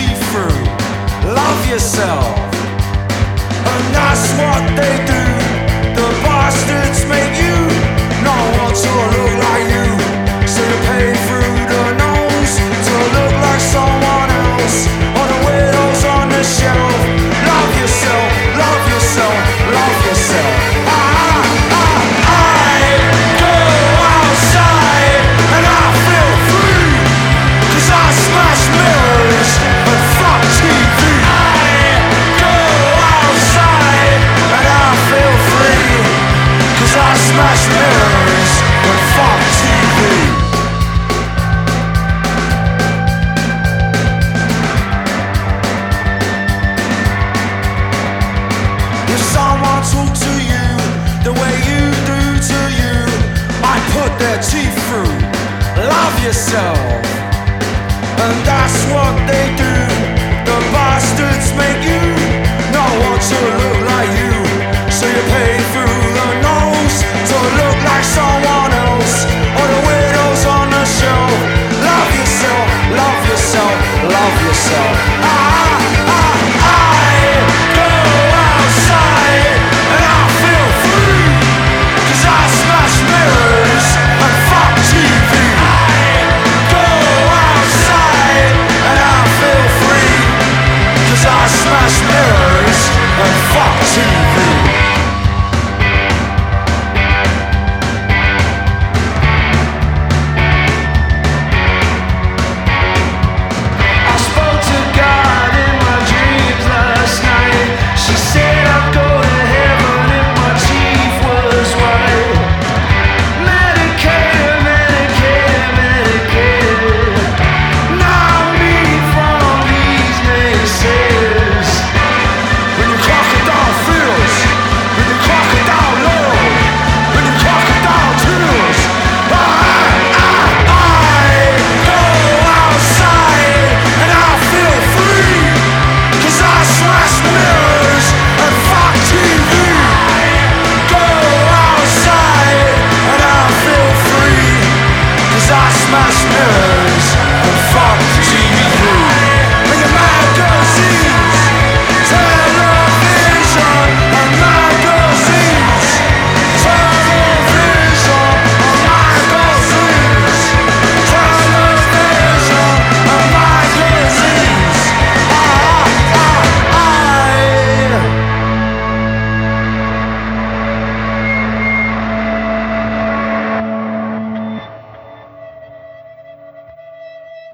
teeth through. Love yourself. And that's what they do. The bastards make you not want to look like you. So you pay through the nose to look like someone else. Or the widows on the shelf. Love yourself, love yourself, love yourself. I go outside and I feel free. 'Cause I smash mirrors and fuck TV. I go outside and I feel free. 'Cause I smash mirrors and fuck TV. If someone talk to you the way you do to you, I put their teeth through. Love yourself. And that's what